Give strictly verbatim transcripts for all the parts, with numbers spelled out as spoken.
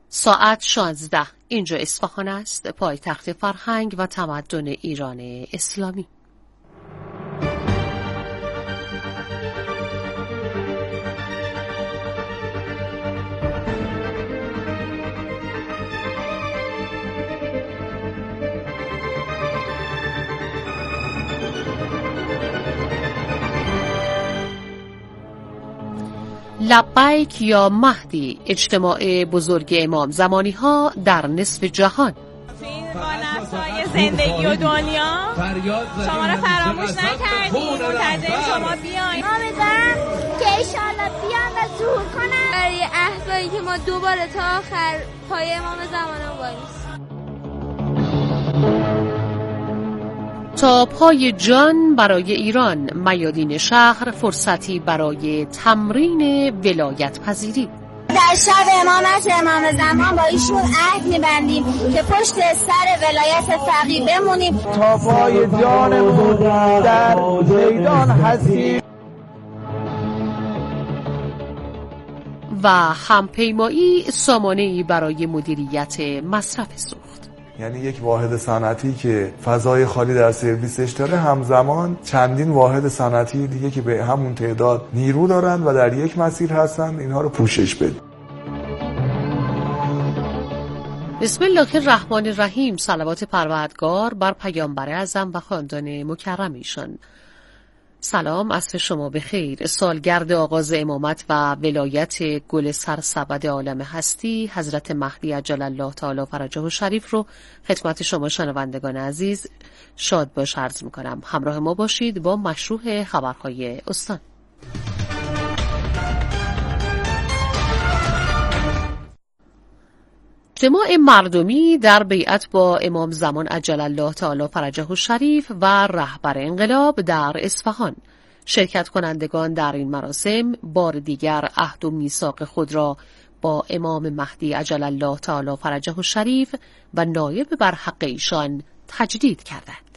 ساعت شانزده. اینجا اصفهان است، پایتخت فرهنگ و تمدن ایران اسلامی. لبیک یا مهدی، اجتماع بزرگ امام زمانی ها در نصف جهان. با نفسای زندگی و دنیا شما را فراموش نکردیم، منتظر شما بیاین. امیدوارم که انشالله بیان و ظهور کنن برای احوایی که ما دوباره تا آخر پای امام زمان وایسیم. تا پای جان برای ایران، میادین شهر فرصتی برای تمرین ولایت پذیری. در شب امامت امام زمان با ایشون عهد می‌بندیم که پشت سر ولایت فقیه بمونیم تا پای جانمون در میدان هستیم. و همپیمایی سامانه‌ای برای مدیریت مصرف سوخت. یعنی یک واحد صنعتی که فضای خالی در سرویسش داره، همزمان چندین واحد صنعتی دیگه که به همون تعداد نیرو دارن و در یک مسیر هستن، اینها رو پوشش بده. بسم الله الرحمن الرحیم. صلوات پروردگار بر پیامبر اعظم و خاندان مکرم ایشان. سلام، عصر شما بخیر. سالگرد آغاز امامت و ولایت گل سرسبد عالم هستی حضرت مهدی عجل الله تعالی فرجه الشریف رو خدمت شما شنوندگان عزیز شاد باش عرض میکنم. همراه ما باشید با مشروع خبرهای استان. اجتماع مردمی در بیعت با امام زمان عجل الله تعالی فرجه الشریف و رهبر انقلاب در اصفهان. شرکت کنندگان در این مراسم بار دیگر عهد و میثاق خود را با امام مهدی عجل الله تعالی فرجه الشریف و نایب بر حق ایشان تجدید کردند.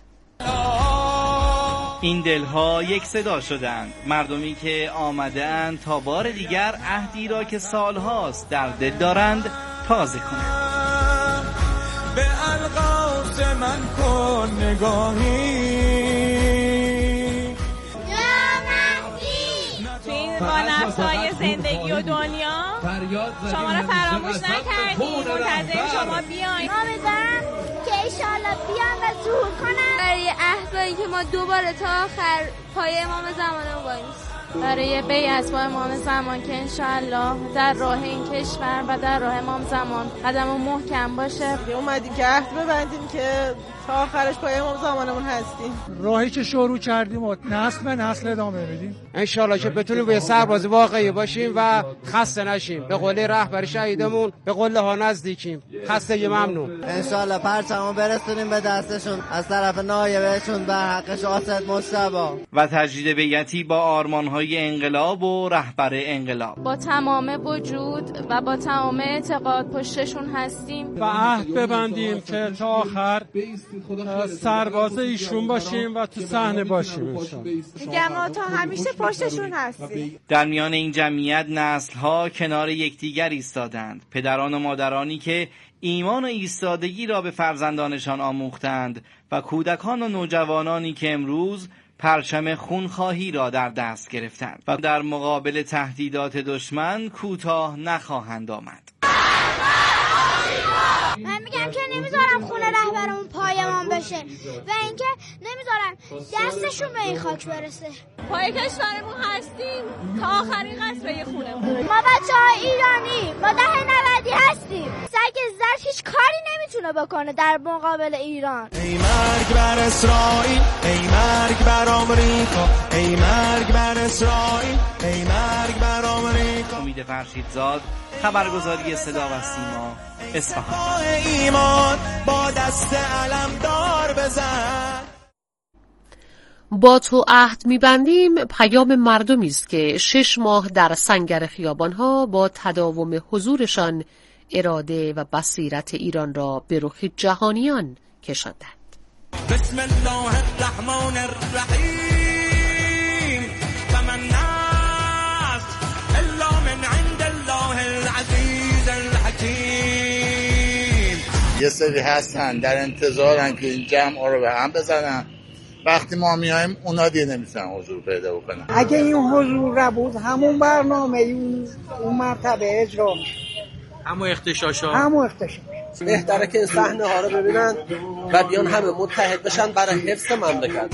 این دلها یک صدا شدند، مردمی که آمده‌اند تا بار دیگر عهدی را که سالهاست در دل دارند تازه کنند. به الغاز من کن نگاهی یا مهدی، با نفسای زندگی و دنیا شما را فراموش نکردیم، منتظر شما بیاین. امیدوارم که انشالله بیان و ظهور کنن برای احوایی که ما دوباره تا آخر پای امام زمان وایسیم. برای بیعت با امام زمان که انشاءالله در راه این کشور و در راه امام زمان قدمون محکم باشه. اومدیم که عهد ببندیم که تا آخرش پای امام زمانمون هستیم. راهی که شروع کردیم و نسل به نسل ادامه بدیم. انشاءالله که بتونیم به سرباز واقعی باشیم و خسته نشیم. به قول رهبر شهیدمون به قله ها نزدیکیم. خسته ممنون. انشاءالله پرچمو برسونیم به دستشون از طرف نایبشون و حق شاهد مجتبی. و تجدید بیعتی با آرمان‌های انقلاب و رهبر انقلاب. با تمام وجود و با تمام اعتقاد پشتشون هستیم. و عهد ببندیم که تا آخر سرباز ایشون باشیم و تو صحنه باشیم. میگم ما تا همیشه پشتشون هستیم. در میان این جمعیت نسل‌ها کنار یکدیگر ایستادند. پدران و مادرانی که ایمان و ایستادگی را به فرزندانشان آموختند و کودکان و نوجوانانی که امروز پرچم خونخواهی را در دست گرفتند و در مقابل تهدیدات دشمن کوتاه نخواهند آمد. من میگم که نمیذارم خونه رهبرمون پایمان بشه و اینکه نمیذارم دستشون به این خاک برسه. پای کشورمون هستیم تا آخرین قطره خونمون. ما بچه‌های ایرانی، ما دهه نودی هستیم. سگ زرد هیچ کاری نمیتونه بکنه در مقابل ایران. ای مرگ بر اسرائیل، ای مرگ بر آمریکا، ای مرگ بر اسرائیل، ای مرگ بر آمریکا. امید فرشیدزاد، خبرگزاری صدا و سیما، اصفهان. ایمان با دست علمدار بزن. با تو عهد می‌بندیم پیام مردمی است که شش ماه در سنگر خیابان‌ها با تداوم حضورشان اراده و بصیرت ایران را به رخ جهانیان کشاندند. بسم الله الرحمن الرحیم. فمن الناس الا من عند الله العزیز الحکیم. یه سری هستن در انتظارن که این جمع رو به هم بزنن، وقتی ما میایم اونا دیگه نمیتونن حضور پیدا بکنن. اگه این حضور نبود همون برنامه اون اون مرتبه اجرا میشه، همون اختشاشا همون اختشاش. بهتره که صحنه ها رو ببینن و بیان همه متحد بشن برای حفظ مملکت.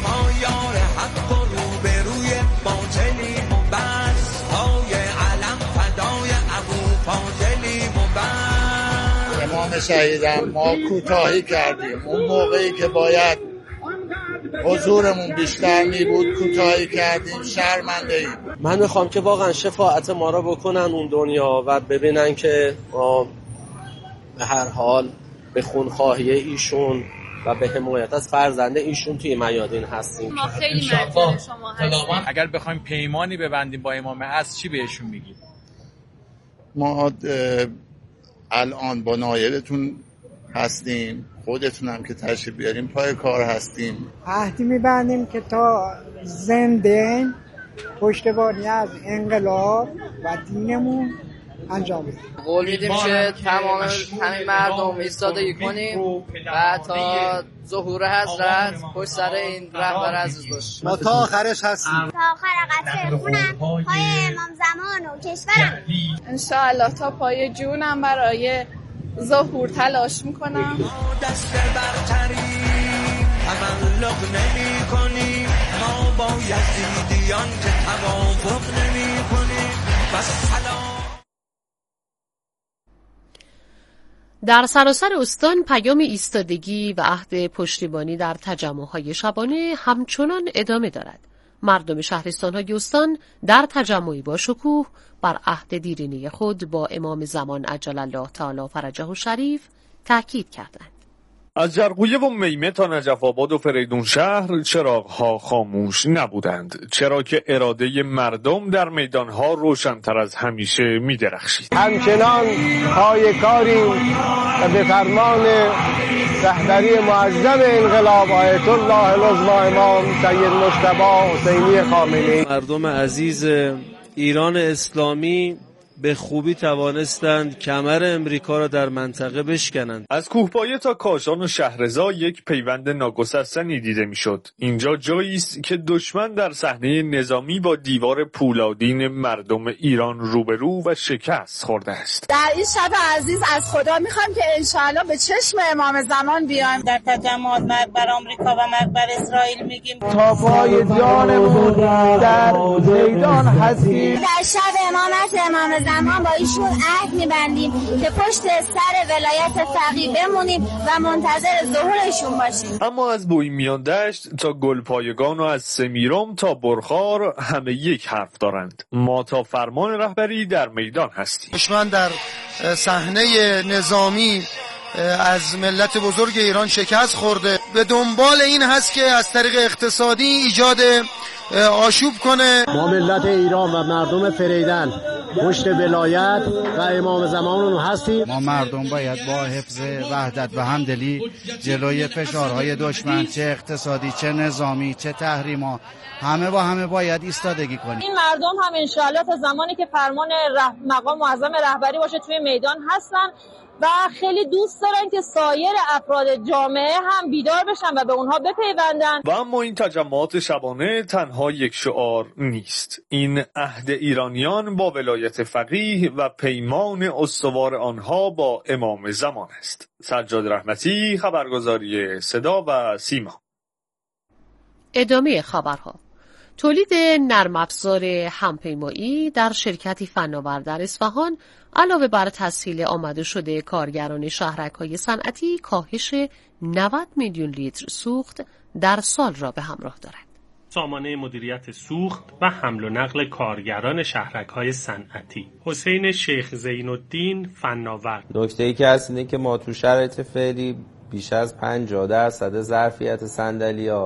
امام شهیدم ما کوتاهی کردیم، اون موقعی که باید حضورمون بیشتر می بود کوتاهی کردیم، شرمنده ایم. من میخوام که واقعا شفاعت ما رو بکنن اون دنیا و ببینن که ما به هر حال به خونخواهی ایشون و به حمایت از فرزنده ایشون توی میادین هستیم. ما خیلی مدیون شما هستیم. اگر بخوایم پیمانی ببندیم با امام عصر چی بهشون میگید؟ ما الان با نایبتون هستیم، خودتون هم که تشریف بیاریم پای کار هستیم. عهدی میبندیم که تا زنده پشتیبانی از انقلاب و دینمون انجام بدیم. قول میدیم که تمام همین مردم ایستادگی کنیم و تا ظهور حضرت پشت سر این رهبر عزیز باشیم. ما تا آخرش هستیم، تا آخر قطره خونم، پای امام زمان و کشورم. انشاءالله تا پای جونم برای ظهور تلاش میکنم. دست برتری تملق نمی کنیم، ما با یزیدیان که توافق نمی کنیم. بس سلام. در سراسر استان پیام ایستادگی و عهد پشتیبانی در تجمع‌های شبانه همچنان ادامه دارد. مردم شهرستان‌های استان در تجمعی با شکوه بر عهد دیرینه خود با امام زمان عجل الله تعالی فرجه الشریف تأکید کردند. از جرقویه و میمه تا نجف آباد و فریدون شهر چراغ‌ها خاموش نبودند، چرا که اراده مردم در میدان‌ها روشن‌تر از همیشه می‌درخشید. همچنان پای کاریم و به فرمان رهبری معظم انقلاب آیت الله العظمی امام سید مجتبی حسینی خامنه‌ای، مردم عزیز ایران اسلامی به خوبی توانستند کمر امریکا را در منطقه بشکنند. از کوهپایه تا کاشان و شهرضا یک پیوند ناگسستنی دیده میشد. اینجا جایی است که دشمن در صحنه نظامی با دیوار پولادین مردم ایران روبرو و شکست خورده است. در این شب عزیز از خدا میخوایم که انشاءالله به چشم امام زمان بیایم. در تجمعات مقبر آمریکا و مقبر اسرائیل میگیم تا پای جانمون در میدان هستیم. در شب امامت امام زمان با ایشون عهد میبندیم که پشت سر ولایت فقیه بمونیم و منتظر ظهورشون باشیم. اما از بویمیان دشت تا گلپایگان و از سمیرم تا برخار همه یک حرف دارند. ما تا فرمان رهبری در میدان هستیم. دشمن در صحنه نظامی از ملت بزرگ ایران شکست خورده، به دنبال این هست که از طریق اقتصادی ایجاد آشوب کنه. ما ملت ایران و مردم فریدن پشت ولایت و امام زمان هستیم. ما مردم باید با حفظ وحدت و همدلی جلوی فشارهای دشمن، چه اقتصادی چه نظامی چه تحریما، همه با همه باید ایستادگی کنیم. این مردم هم انشاءالله تا زمانی که فرمان رح... مقام معظم رهبری باشه توی میدان هستن و خیلی دوست دارن که سایر افراد جامعه هم بیدار بشن و به اونها بپیوندن. و اما این تجمعات شبانه تنها یک شعار نیست. این عهد ایرانیان با ولایت فقیه و پیمان استوار آنها با امام زمان است. سجاد رحمتی، خبرگزاری صدا و سیما. ادامه خبرها. تولید نرم افزار همپیمایی در شرکتی فناور در اصفهان علاوه بر تسهیل آمده شده کارگران شهرک‌های صنعتی کاهش نود میلیون لیتر سوخت در سال را به همراه دارد. سامانه مدیریت سوخت و حمل و نقل کارگران شهرک‌های صنعتی، حسین شیخ زین‌الدین فناور. نکته‌ای که هست اینه که ما تو شرایط فعلی بیش از پنجاه درصد ظرفیت صندلی‌ها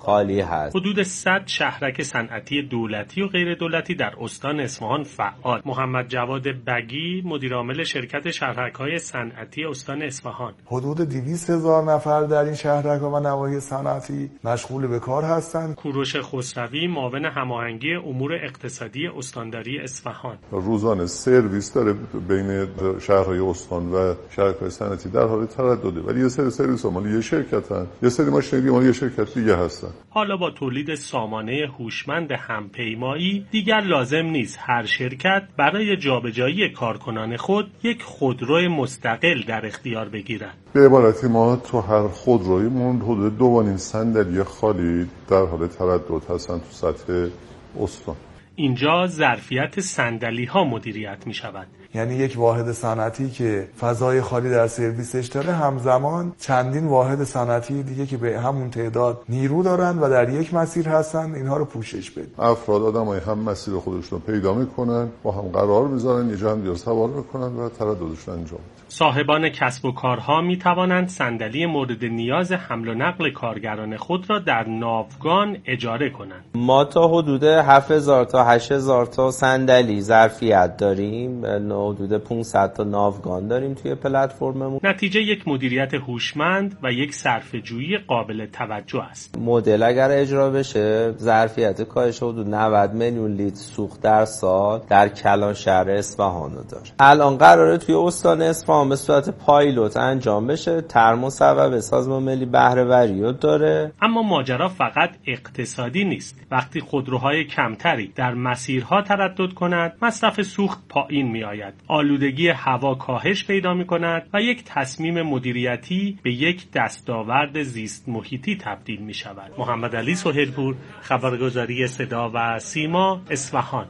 خالی هست. حدود صد شهرک صنعتی دولتی و غیر دولتی در استان اصفهان فعال. محمد جواد بگی مدیرعامل شرکت شهرک‌های صنعتی استان اصفهان: حدود دویست هزار نفر در این شهرک‌ها و نواحی صنعتی مشغول به کار هستند. کوروش خسروی معاون هماهنگی امور اقتصادی استانداری اصفهان: روزانه سرویس داره بین شهرهای استان و شهرک‌های صنعتی در حال تردده، ولی یه سری سرویس مال یه شرکتن، یه سری ماشینری مال یه شرکت دیگه هستن. حالا با تولید سامانه هوشمند همپیمایی دیگر لازم نیست هر شرکت برای جابجایی کارکنان خود یک خودرو مستقل در اختیار بگیرد. به عبارتی ما تو هر خودرویمون حدود دو و نیم صندلی خالی در حال تردد هستن تو سطح استان. اینجا ظرفیت صندلی ها مدیریت می شود. یعنی یک واحد صنعتی که فضای خالی در سرویسش داره، همزمان چندین واحد صنعتی دیگه که به همون تعداد نیرو دارن و در یک مسیر هستن اینها رو پوشش بدن. افراد آدمای هم مسیر خودشون پیدا میکنن، با هم قرار میذارن، یه جمع دیگر سوار میکنن و ترددشون انجام میده. صاحبان کسب و کارها می توانند صندلی مورد نیاز حمل و نقل کارگران خود را در ناوگان اجاره کنند. ما تا حدود هفت هزار تا هشت هزار تا صندلی ظرفیت داریم، حدود پانصد تا ناوگان داریم توی پلتفرممون. نتیجه یک مدیریت هوشمند و یک صرفه‌جویی قابل توجه است. مدل اگر اجرا بشه ظرفیت کاهش حدود نود میلیون لیتر سوخت در سال در کلان شهر اصفهان داره. الان قراره توی استان اصفهان به صورت پایلوت انجام بشه. ترمصوب سازمان ملی بهره‌وری داره. اما ماجرا فقط اقتصادی نیست. وقتی خودروهای کمتری در مسیرها تردد کنند، مصرف سوخت پایین می‌آید. آلودگی هوا کاهش پیدا می‌کند و یک تصمیم مدیریتی به یک دستاورد زیست محیطی تبدیل می‌شود. محمد علی سهیلپور، خبرگزاری صدا و سیما، اصفهان.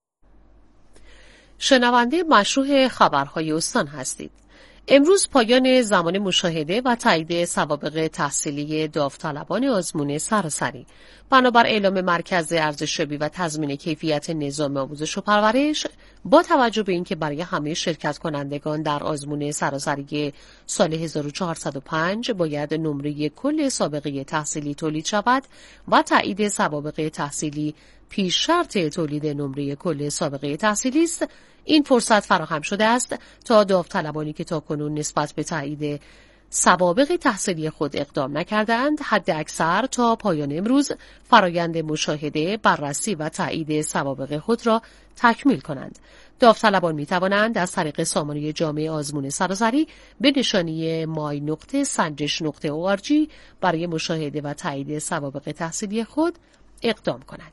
شنونده مشروع خبرهای استان هستید. امروز پایان زمان مشاهده و تایید سوابق تحصیلی داوطلبان آزمون سراسری. بنابر اعلام مرکز ارزشیابی و تضمین کیفیت نظام آموزش و پرورش، با توجه به اینکه برای همه شرکت کنندگان در آزمون سراسری سال هزار و چهارصد و پنج باید نمره کل سابقه تحصیلی تولید شود و تایید سوابق تحصیلی پیش شرط تولید نمره کل سابقه تحصیلی است، این فرصت فراهم شده است تا داوطلبانی که تاکنون نسبت به تایید سوابق تحصیلی خود اقدام نکردند، حد اکثر تا پایان امروز فرایند مشاهده، بررسی و تایید سوابق خود را تکمیل کنند. داوطلبان می توانند از طریق سامانه جامع آزمون سراسری به نشانی مای نقطه سنجش نقطه او آر جی برای مشاهده و تایید سوابق تحصیلی خود اقدام کنند.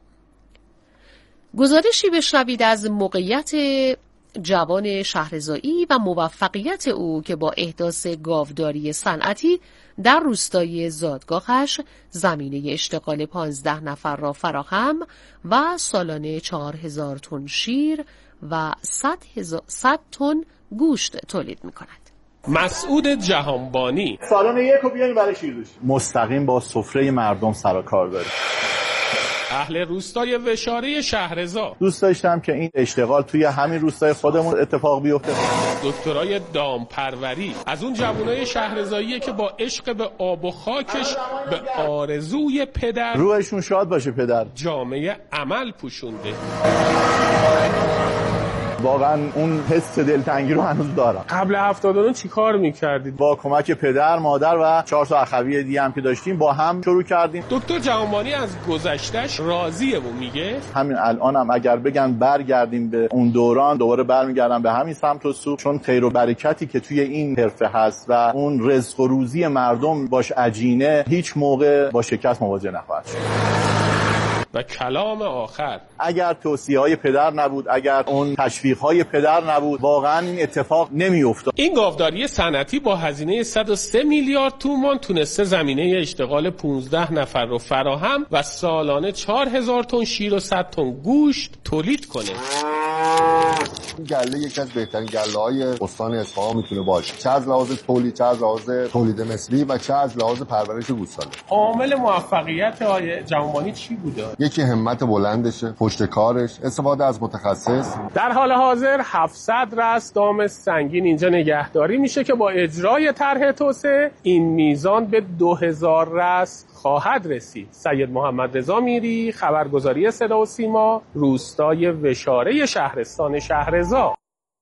گزارشی بشنوید از موقعیت جوان شهرزایی و موفقیت او که با احداث گاوداری صنعتی در روستای زادگاهش زمینه اشتغال پانزده نفر را فراهم و سالانه چهار هزار تن شیر و صد تن گوشت تولید می‌کند. مسعود جهانبانی: سالن یک رو بیاریم برای شیردوشی. مستقیم با سفره مردم سر و کار داریم. اهل روستای وشاره شهرزا: دوست داشتم که این اشتغال توی همین روستای خودمون اتفاق بیفته. دکترای دامپروری: از اون جوانای شهرزاییه که با عشق به آب و خاکش به آرزوی پدر، روحشون شاد باشه پدر، جامعه عمل پوشونده. واقعا اون حس دلتنگی رو هنوز دارم. قبل هفتاد و نه چی کار میکردید؟ با کمک پدر، مادر و چهار تا اخوی دیگه هم که داشتیم با هم شروع کردیم. دکتر جهانبانی از گذشتهش راضیه و میگه همین الانم هم اگر بگن برگردیم به اون دوران، دوباره برمیگردم به همین سمت و سو، چون خیر و برکتی که توی این حرفه هست و اون رزق و روزی مردم باش عجینه، هیچ موقع با شکست مواجه نخواهد شد. و کلام آخر: اگر توصیه‌های پدر نبود، اگر اون تشویق‌های پدر نبود، واقعا این اتفاق نمی‌افتاد. این گاوداری صنعتی با هزینه صد و سه میلیارد تومان تونسته زمینه اشتغال پانزده نفر رو فراهم و سالانه چهار هزار تن شیر و صد تن گوشت تولید کنه. گله یکی از بهترین گله‌های استان اصفهان میتونه باشه، چه از لحاظ تولید، چه از لحاظ تولید مثلی و چه از لحاظ پرورش گوساله. عامل موفقیت آقای جوانبانی چی بوده؟ یکی همت بلندشه، پشت کارش، استفاده از متخصص. در حال حاضر هفتصد رأس دام سنگین اینجا نگهداری میشه که با اجرای طرح توسعه این میزان به دو هزار رأس خواهد رسید. سید محمد رضا میری، خبرگزاری صدا و سیما، روستای وشاره شهرستان شهرضا.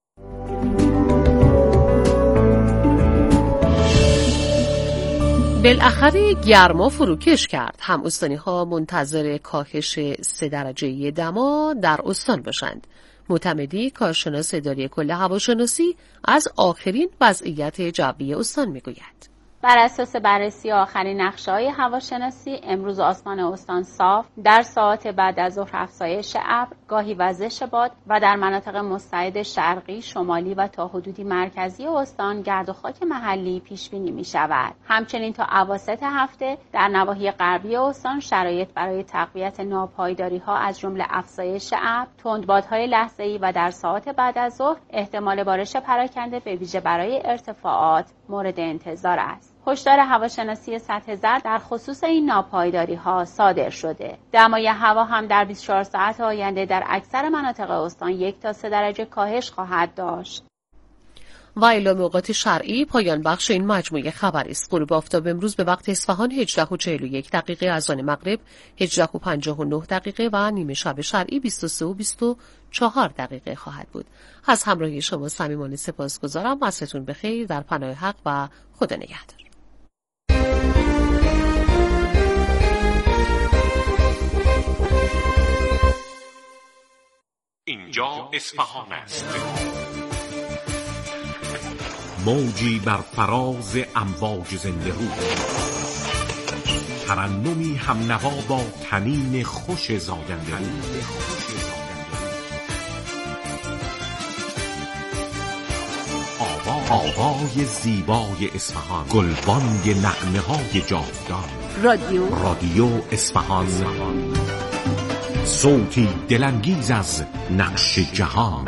بالاخره گرما فروکش کرد. هم استانی‌ها منتظر کاهش سه درجه دما در استان باشند. معتمدی، کارشناس اداری کل هواشناسی، از آخرین وضعیت جوی استان میگوید. بر اساس بررسی آخرین نقشه‌های هواشناسی، امروز آسمان استان صاف، در ساعات بعد از ظهر افزایش ابر، گاهی وزش باد و در مناطق مستعد شرقی، شمالی و تا حدودی مرکزی استان گرد و خاک محلی پیش بینی می‌شود. همچنین تا اواسط هفته در نواحی غربی استان شرایط برای تقویت ناپایداری‌ها از جمله افزایش ابر، تندبادهای لحظه‌ای و در ساعات بعد از ظهر احتمال بارش پراکنده به ویژه برای ارتفاعات مورد انتظار است. هشدار هواشناسی سطح زرد در خصوص این ناپایداری‌ها صادر شده. دمای هوا هم در بیست و چهار ساعت آینده در اکثر مناطق استان یک تا سه درجه کاهش خواهد داشت. و اعلام اوقات شرعی پایان بخش این مجموعه خبری است. غروب آفتاب امروز به وقت اصفهان هجده و چهل و یک دقیقه، از آن مغرب هجده و پنجاه و نه دقیقه و نیمه شب شرعی بیست و سه و بیست و چهار دقیقه خواهد بود. از همراهی شما صمیمانه سپاسگزارم. عصرتون بخیر، در پناه حق و خدا نگهدار. اینجا اصفهان است. موجی بر فراز امواج زنده رو، ترنمی هم نوا با تنین خوش زاینده رو. آوای زیبای اصفهان، گلبانگ نغمه های جاودان. رادیو رادیو اصفهان، صوتی دلانگیز از نقش جهان.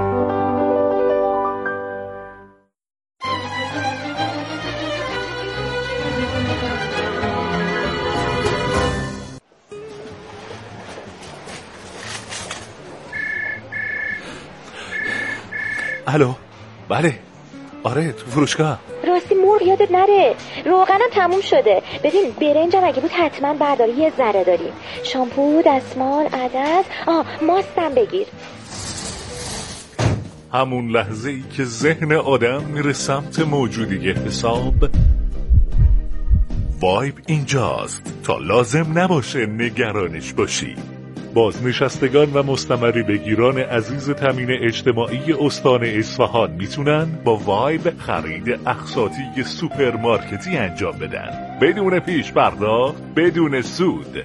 الو، بله، آره تو فروشگاه. راستی مرغ یادت نره، روغنم تموم شده. ببین برنجم اگه بود حتما برداری، یه ذره داریم. شامپو، دستمال، عدس، آه ماستم بگیر. همون لحظه ای که ذهن آدم میره سمت موجودی حساب، وایب اینجاست تا لازم نباشه نگرانش باشی. بازنشستگان و مستمری بگیران عزیز تامین اجتماعی استان اصفهان میتونن با وایب خرید اقساطی سوپرمارکتی انجام بدن بدون پیش پرداخت، بدون سود.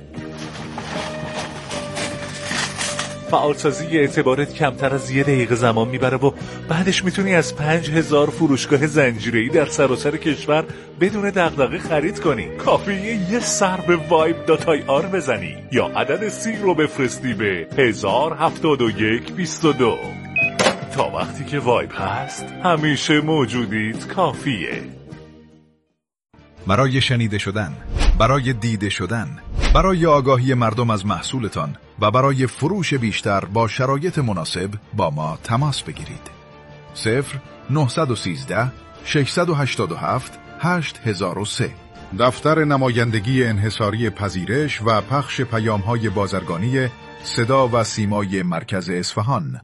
فعالسازی اعتبارت کمتر از یه دقیقه زمان میبره و بعدش میتونی از پنج هزار فروشگاه زنجیره‌ای در سراسر کشور بدون دغدغه خرید کنی. کافیه یه سر به وایب دات آی آر بزنی یا عدد سی رو بفرستی به هزار و هفتاد و یک بیست و دو. تا وقتی که وایب هست همیشه موجودیت کافیه. برای شنیده شدن، برای دیده شدن، برای آگاهی مردم از محصولتان و برای فروش بیشتر با شرایط مناسب با ما تماس بگیرید. صفر نه یک سه شش هشت هفت هشت هزار و سه. دفتر نمایندگی انحصاری پذیرش و پخش پیام‌های بازرگانی صدا و سیمای مرکز اصفهان.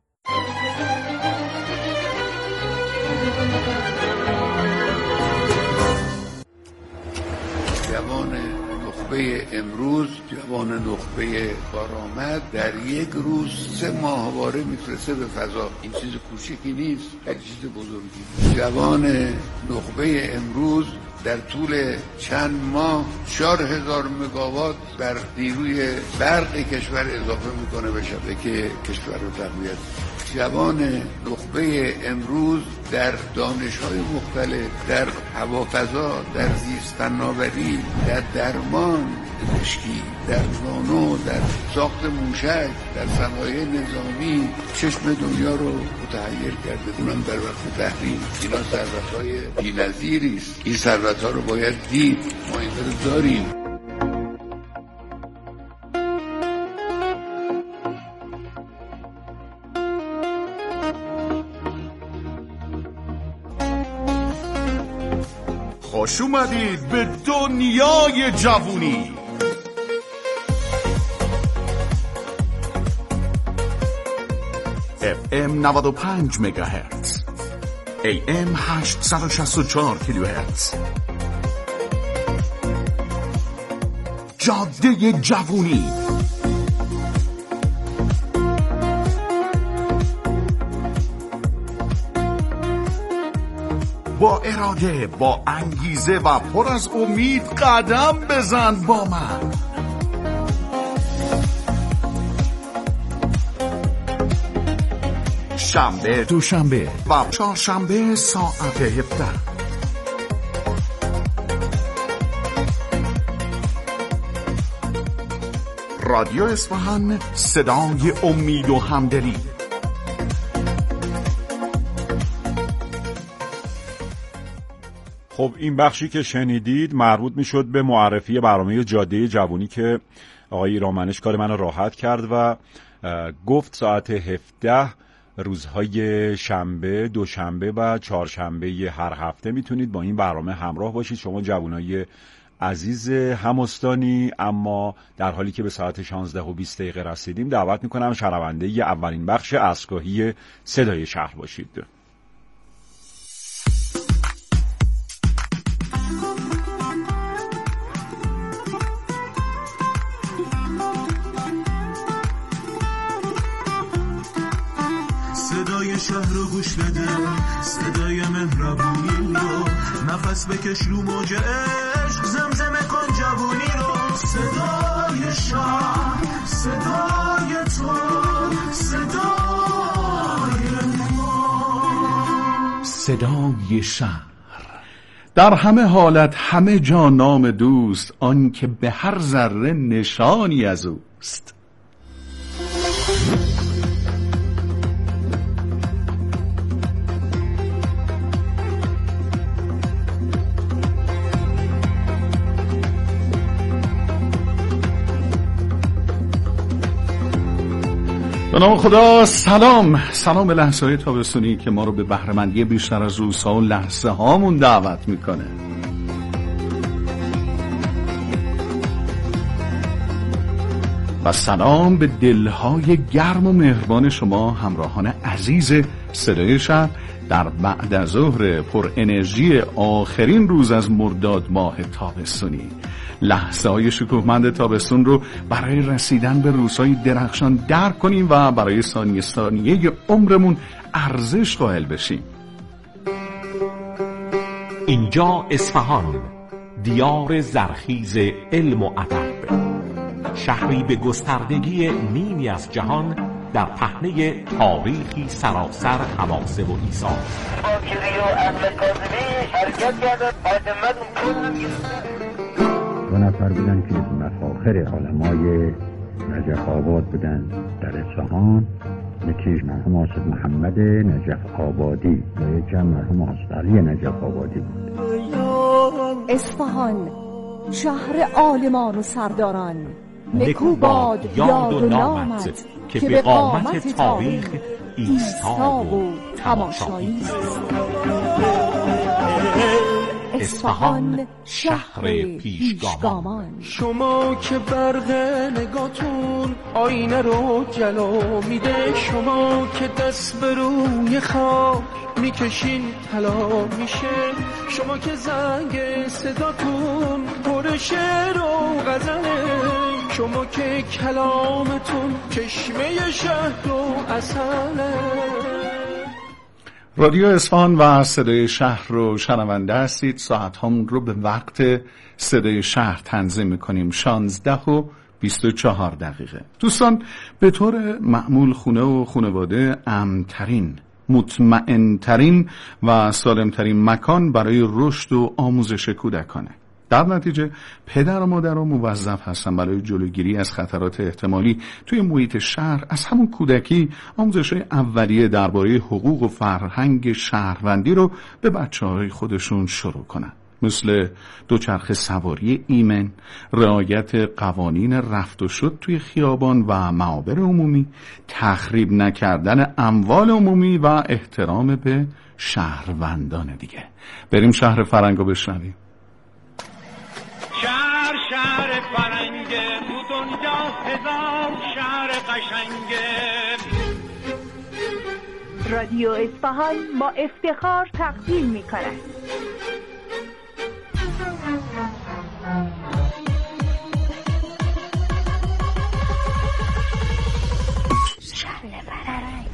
جوان نخبه امروز، جوان نخبه کارآمد در یک روز سه ماهواره میفرسته به فضا. این چیز کوچیکی نیست، خیلی چیز بزرگی. جوان نخبه امروز در طول چند ماه چهار هزار مگاوات بر نیروی برق کشور اضافه میکنه به شبکه کشور رو تقویت. جوان نخبه امروز در دانش‌های مختلف، در هوافضا، در زیست فناوری، در درمان، ایران، پزشکی، در زانو، در ساخت موشک، در صنایع نظامی چشم دنیا رو متحیر کرده، اونم در وقت تحریم. اینا ثروت‌های بی‌نظیری است. این ثروت‌ها رو باید دید، ما این رو داریم. خوش اومدید به دنیای جوونی. اف ام نود و پنج مگاهرتز، ای ام هشتصد و شصت و چهار کیلوهرتز. جاده جوونی. با اراده، با انگیزه و پر از امید قدم بزن با من. شنبه، دوشنبه و چهارشنبه ساعت هفده. رادیو اصفهان، صدای امید و همدلی. خب این بخشی که شنیدید مربوط میشد به معرفی برنامه جاده جوونی که آقای ایرانمنش کار منو راحت کرد و گفت ساعت هفده روزهای شنبه، دوشنبه و چهارشنبه هر هفته میتونید با این برنامه همراه باشید. شما جوانای عزیز همستانی، اما در حالی که به ساعت شانزده و بیست دقیقه رسیدیم دعوت میکنم شنونده ی اولین بخش عصرگاهی صدای شهر باشید. صدای شهر رو گوش بده، صدای مهربونی رو نفس بکش رو موج عشق، زمزمه کن جوونی رو. صدای شهر، صدای تو، صدای ما. صدای شهر در همه حالت، همه جا نام دوست، آن که به هر ذره نشانی از اوست. به نام خدا. سلام سلام به لحظه های تابستونی که ما رو به بهره‌مندی بیشتر از روزها و لحظه هامون دعوت میکنه. و سلام به دلهای گرم و مهربان شما همراهان عزیز صدای شهر در بعد از ظهر پر انرژی آخرین روز از مرداد ماه تابستونی. لحظه های شکوهمند تابستون رو برای رسیدن به روزهای درخشان درک کنیم و برای ثانیه ثانیه عمرمون ارزش قائل بشیم. اینجا اصفهان، دیار زرخیز علم و ادب، شهری به گستردگی نیمی از جهان در پهنه تاریخی سراسر حماسه و ایثار. دو نفر بودن که مفاخر علمای نجف آباد بودن در اصفهان. یکیش مرحوم حافظ محمد نجف آبادی و یکی هم مرحوم حافظ علی نجف آبادی بود. اصفهان، شهر عالمان و سرداران، نکو باد یاد و نامت که به قامت تاریخ ایستا و تماشایی است. اصفهان، شهر پیشگامان. شما که برق نگاتون آینه رو جلو میده، شما که دست به روی خاک میکشین طلا میشه، شما که زنگ صداتون پر شعر و غزله، شما که کلامتون چشمه شهد و عسله. رادیو اصفهان و صدای شهر رو شنونده هستید. ساعت هم رو به وقت صدای شهر تنظیم میکنیم. شانزده و بیست و چهار دقیقه. دوستان، به طور معمول خونه و خانواده امن‌ترین، مطمئن‌ترین و سالم‌ترین مکان برای رشد و آموزش کودکانه. در نتیجه پدر و مادرها موظف هستن برای جلوگیری از خطرات احتمالی توی محیط شهر از همون کودکی آموزش‌های اولیه درباره حقوق و فرهنگ شهروندی رو به بچه‌های خودشون شروع کنن، مثل دوچرخه سواری ایمن، رعایت قوانین رفت و شد توی خیابان و معابر عمومی، تخریب نکردن اموال عمومی و احترام به شهروندان دیگه. بریم شهر فرنگو بشنویم. شهر شهر فرنگه، تو دنیا هزار شهر قشنگه. رادیو اصفهان با افتخار تقدیم می‌کند شهر فرنگ.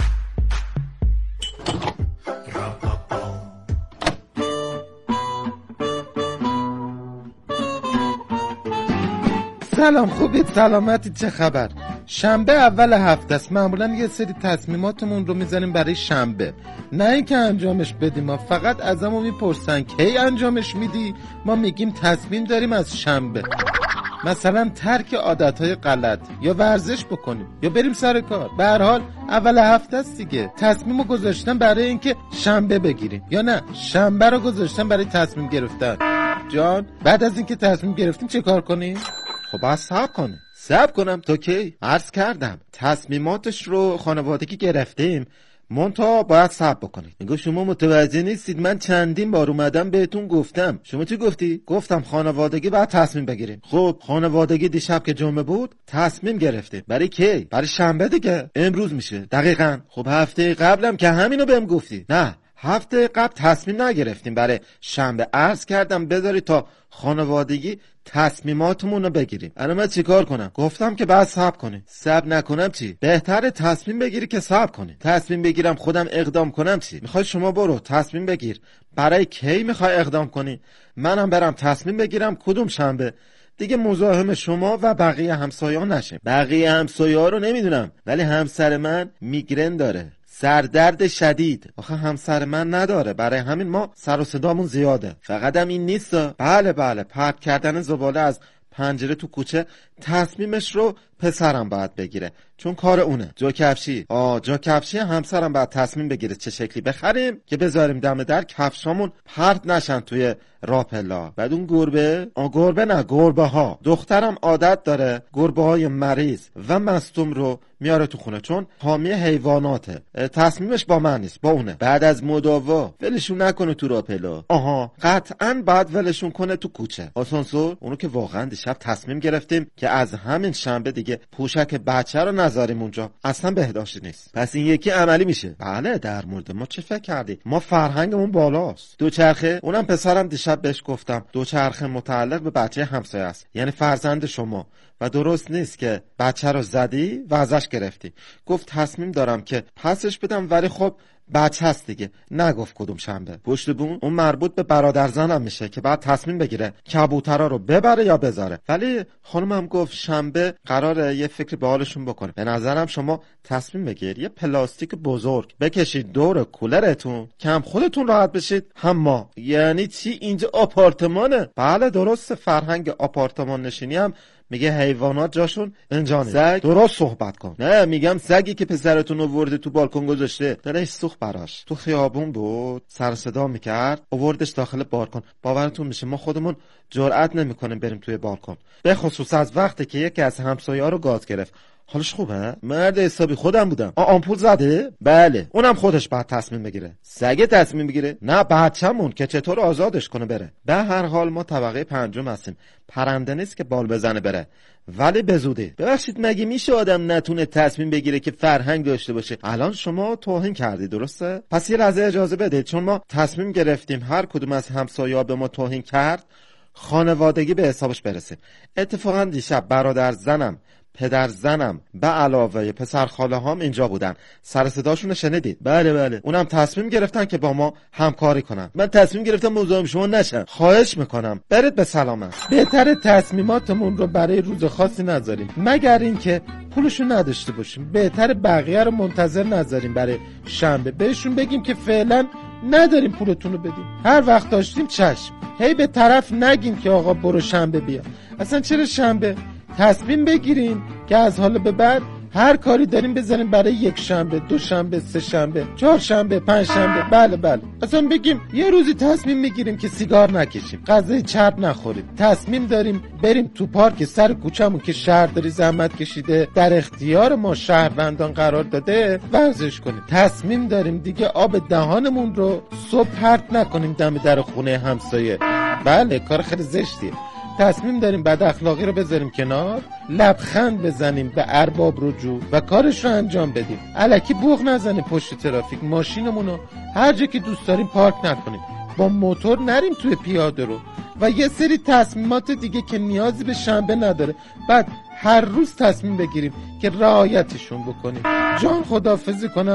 سلام، خوبید؟ سلامتی؟ چه خبر؟ شنبه اول هفته است. معمولا یه سری تصمیماتمون رو میزنیم برای شنبه، نه اینکه انجامش بدیم. ما فقط ازمون میپرسن کی انجامش میدی، ما میگیم تصمیم داریم از شنبه. مثلا ترک عادتهای غلط، یا ورزش بکنیم، یا بریم سر کار. به هر حال اول هفته است دیگه. تصمیمو گذاشتم برای اینکه شنبه بگیریم، یا نه شنبه رو گذاشتم برای تصمیم گرفتن. جان، بعد از اینکه تصمیم گرفتیم چه کار کنیم؟ خب باید صبر کنیم. صبر کنم تا کی؟ عرض کردم تصمیماتش رو خانوادگی گرفتیم، منتها باید صبر بکنید. میگه شما متوجه نیستید، من چندین بار اومدم بهتون گفتم. شما چی گفتی؟ گفتم خانوادگی باید تصمیم بگیریم. خب خانوادگی دیشب که جمعه بود تصمیم گرفتیم. برای کی؟ برای شنبه دیگه. امروز میشه دقیقاً. خب هفته قبلم که همینو بهم گفتی. نه، هفته قبل تصمیم نگرفتیم برای شنبه. عرض کردم بذاری تا خانوادگی تصمیماتمون رو بگیریم. الان من چیکار کنم؟ گفتم که بعد صبر کنی. صبر نکنم چی؟ بهتره تصمیم بگیری که صبر کنی. تصمیم بگیرم خودم اقدام کنم چی؟ میخوای شما برو تصمیم بگیر. برای کی میخوای اقدام کنی؟ منم برم تصمیم بگیرم کدوم شنبه. دیگه مزاحم شما و بقیه همسایه‌ها نشه. بقیه همسایه‌ها رو نمیدونم، ولی همسر من میگرن داره، سردرد شدید. آخه همسر من نداره، برای همین ما سر و صدامون زیاده. فقط هم این نیست. بله بله، پرت کردن زباله از پنجره تو کوچه تصمیمش رو پسرم باید بگیره، چون کار اونه. جا کفشی، آه جا کفشی همسرم باید تصمیم بگیره چه شکلی بخریم که بذاریم دم در کفشامون پرت نشن توی راپلا. بعد اون گربه، آه گربه نه گربه ها، دخترم عادت داره گربه های مریض و مصدوم رو میاره تو خونه، چون حامی حیواناته. تصمیمش با من نیست، با اونه. بعد از مداوا ولشون نکنه تو راپلا. آها قطعاً بعد ولشون کنه تو کوچه. آسانسور، اونو که واقعا دیشب تصمیم گرفتیم که از همین شنبه دیگه پوشک بچه رو نذاریم اونجا، اصلا بهداشتی نیست. پس این یکی عملی میشه. بله، در مورد ما چه فکر کردی؟ ما فرهنگمون بالاست. دوچرخه، اونم پسرم دیشب بهش گفتم دوچرخه متعلق به بچه همسایه است، یعنی فرزند شما، و درست نیست که بچه رو زدی و ازش گرفتی. گفت تصمیم دارم که پسش بدم، ولی خب بچه هست دیگه. نگفت کدوم شنبه. پشت بون اون مربوط به برادر زنم میشه که بعد تصمیم بگیره کبوترا رو ببره یا بذاره. ولی خانمم گفت شنبه قراره یه فکر به حالشون بکنه. به نظرم شما تصمیم بگیر یه پلاستیک بزرگ بکشید دور کولرتون که هم خودتون راحت بشید هم ما. یعنی چی؟ اینجا آپارتمانه. بله درسته، فرهنگ آپارتمان نشینی هم میگه حیوانات جاشون اینجا نیست. سگ، درست صحبت کن. نه میگم سگی که پسرتون آورده تو بالکن گذاشته، دلش سوخت براش، تو خیابون بود، سر صدا میکرد، آوردش داخل بالکن. باورتون میشه ما خودمون جرئت نمیکنیم بریم توی بالکن، به خصوص از وقتی که یکی از همسایه‌ها رو گاز گرفت. حالش خوبه؟ مرد حسابی خودم بودم. آ آمپول زده؟ بله. اونم خودش بعد تصمیم بگیره. سگه تصمیم بگیره؟ نه بچه‌مون که چطور آزادش کنه بره. به هر حال ما طبقه پنجم هستیم. پرنده نیست که بال بزنه بره، ولی به زودی. ببخشید مگه میشه آدم نتونه تصمیم بگیره که فرهنگ داشته باشه؟ الان شما توهین کردی، درسته؟ پس یه لحظه اجازه بدید، چون ما تصمیم گرفتیم هر کدوم از همسایه‌ها به ما توهین کرد خانوادگی به حسابش برسه. اتفاقا دیشب برادر زنم، پدر زنم به علاوه پسر خاله هام اینجا بودن. سر صداشون شنیدید؟ بله بله. اونم تصمیم گرفتن که با ما همکاری کنن. من تصمیم گرفتم مزاحم شما نشم. خواهش میکنم برید به سلامت. بهتره تصمیماتمون رو برای روز خاصی نذاریم، مگر اینکه پولشو نداشته باشیم. بهتره بقیه رو منتظر نذاریم برای شنبه، بهشون بگیم که فعلا نداریم پولتون رو بدیم. هر وقت داشتیم چشم. هی به طرف نگیم که آقا برو شنبه بیا. اصلا چرا شنبه؟ تصمیم بگیریم که از حالا به بعد هر کاری داریم بذاریم برای یک شنبه، دو شنبه، سه شنبه، چهار شنبه، پنج شنبه. بله بله. اصلا بگیم یه روزی تصمیم میگیریم که سیگار نکشیم، غذای چرب نخوریم. تصمیم داریم بریم تو پارک سر کوچمون که شهرداری زحمت کشیده در اختیار ما شهروندان قرار داده ورزش کنیم. تصمیم داریم دیگه آب دهانمون رو صبح پرت نکنیم دم در خونه همسایه. بله کار خیلی زشتیه. تصمیم داریم بد اخلاقی رو بذاریم کنار، لبخند بزنیم به ارباب رجوع و کارش رو انجام بدیم. الکی بوق نزنیم پشت ترافیک، ماشینمون رو هر جا که دوست داریم پارک نکنیم، با موتور نریم توی پیاده رو و یه سری تصمیمات دیگه که نیازی به شنبه نداره. بعد هر روز تصمیم بگیریم که رعایتشون بکنیم. جان خداحافظی کنم.